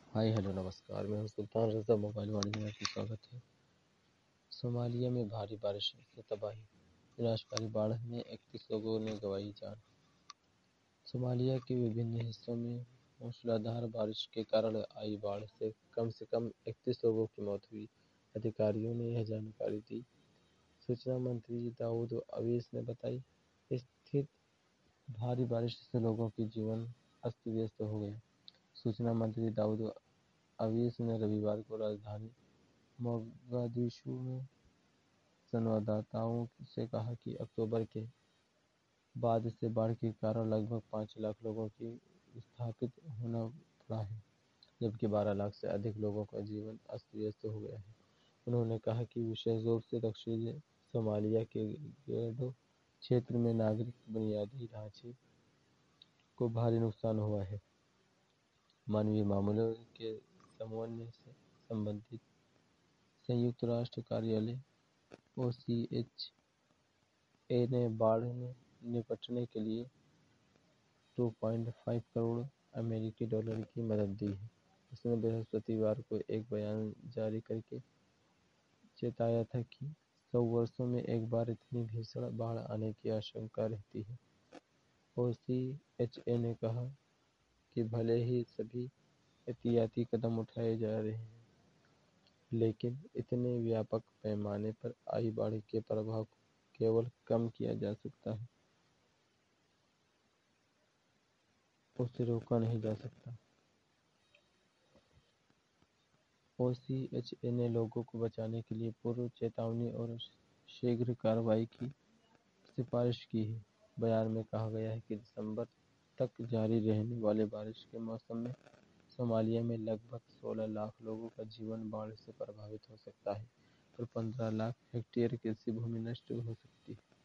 Hi hello نمسکار، میں ہوں سلطان رضا، mobile والے میں آپ کا سواگت ہے۔ صومالیہ میں بھاری بارش سے تباہی، وناشکاری باڑھ میں 31 لوگوں نے گنوائی جان۔ صومالیہ کے وبھن حصوں میں موسلادھار بارش کے کارن آئی باڑھ سے کم 31 لوگوں کی موت ہوئی۔ ادھیکاریوں نے یہ جانکاری دی۔ سوچنا منتری داؤد اویس نے بتائی، استھر بھاری بارش سے لوگوں کی جیون است ویست ہو گیا۔ سوچنا منتری داؤد اویس نے رویوار کو راجدھانی موگادیشو میں سنواداتاؤں سے کہا کہ اکتوبر کے بعد سے باڑھ کے کارن لگ بھگ 5 لاکھ لوگوں کی وستھاپت ہونا پڑا ہے، جبکہ 12 لاکھ سے ادھک لوگوں کا جیون است ویست ہو گیا ہے۔ انہوں نے کہا کہ وشیش روپ سے دکشنی صومالیہ کے گیڈو چھیتر میں ناگرک بنیادی ڈھانچے کو بھاری نقصان ہوا ہے۔ مانوی معاملوں کے سمونیہ سے سمبندھت سنیکت راشٹر کاریالیہ OCHA نے باڑھ سے نپٹنے کے لیے 2.5 کروڑ امریکی ڈالر کی مدد دی ہے۔ اس نے برہسپتیوار کو ایک بیان جاری کرکے چیتایا تھا کہ 100 برسوں میں ایک بار اتنی بھیشن باڑھ آنے کی آشنکا رہتی ہے۔ OCHA نے کہا کہ بھلے ہی سبھی احتیاطی قدم اٹھائے جا رہے ہیں، لیکن اتنے ویاپک پیمانے پر آئی باڑھ کے پربھاؤ کو کیول کم کیا جا سکتا ہے، اسے روکا نہیں جا سکتا۔ OCHA نے لوگوں کو بچانے کے لیے پورو چیتاونی اور شیگھر کارروائی کی سفارش کی ہے۔ بیان میں کہا گیا ہے کہ دسمبر تک جاری رہنے والے بارش کے موسم میں صومالیہ میں لگ بھگ 16 لاکھ لوگوں کا جیون باڑھ سے پربھاوت ہو سکتا ہے اور 15 لاکھ ہیکٹیئر کೃಷಿ بھومی نشٹ ہو سکتی ہے۔